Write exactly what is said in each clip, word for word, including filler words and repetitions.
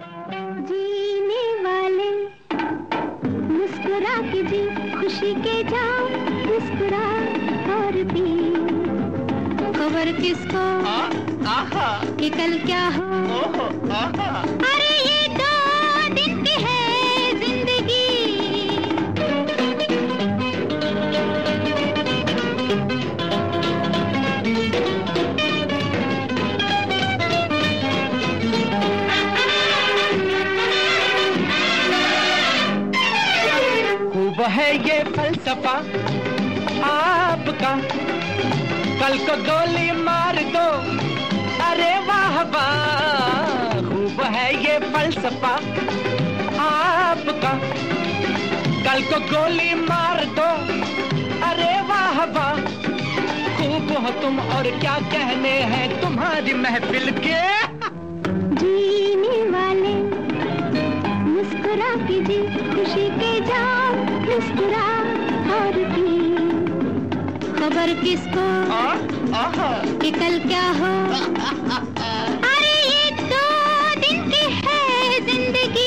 जीने वाले मुस्कुरा के जी, खुशी के जाओ मुस्कुरा और पी। खबर किसको आहा कि कल क्या हो। ओहो आहा अरे ये दो दिन की है जिंदगी। खूब है ये फलसफा आपका, कल को गोली मार दो, अरे वाह वाह। खूब है ये फलसफा आपका, कल को गोली मार दो, अरे वाह वाह। खूब हो तुम और क्या कहने हैं तुम्हारी महफिल के। जीने वाले मुस्कुरा के जी, खुशी के जाओ मुस्कुरा और पी। खबर किसको कि कल क्या हो। अरे ये दो दिन की है जिंदगी।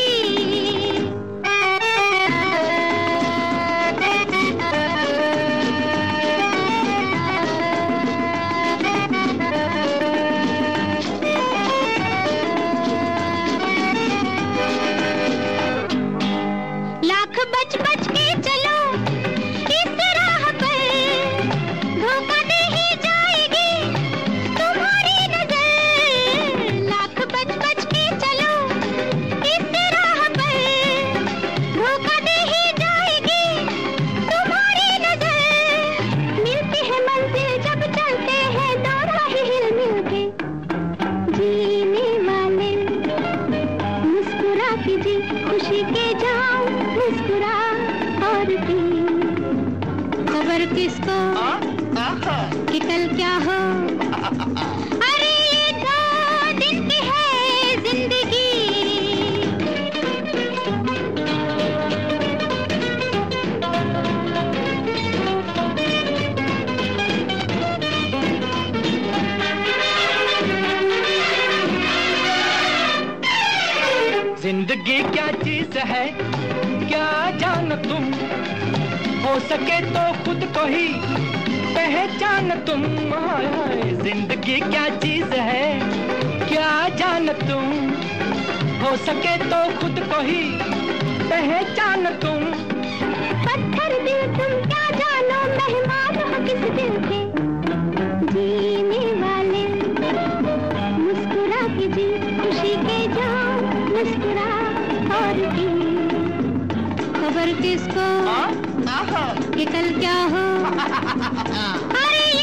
लाख बच बच के चलो इस राह पर, धोखा दे ही जाएगी तुम्हारी नजर। लाख बच बच के चलो इस राह पर, धोखा दे ही जाएगी तुम्हारी नजर। मिलती है मंजिल जब चलते हैं दो राह हिल मिल के। जीने वाले मुस्कुरा के जी, खुशी के जाओ मुस्कुरा और पी। खबर किसको कि कल क्या हो। अरे ये दो दिन की है जिंदगी। जिंदगी क्या चीज है क्या जान तुम, हो सके तो खुद को ही पहचान तुम। हाय हाय जिंदगी क्या चीज है क्या जान तुम, हो सके तो खुद को ही पहचान तुम। पत्थर दिल तुम क्या जानो, मेहमान हो किस दिल के। जीने वाले मुस्कुरा के जी, खुशी के जाओ मुस्कुरा और पी। खबर किसको कि कल क्या हो। अरे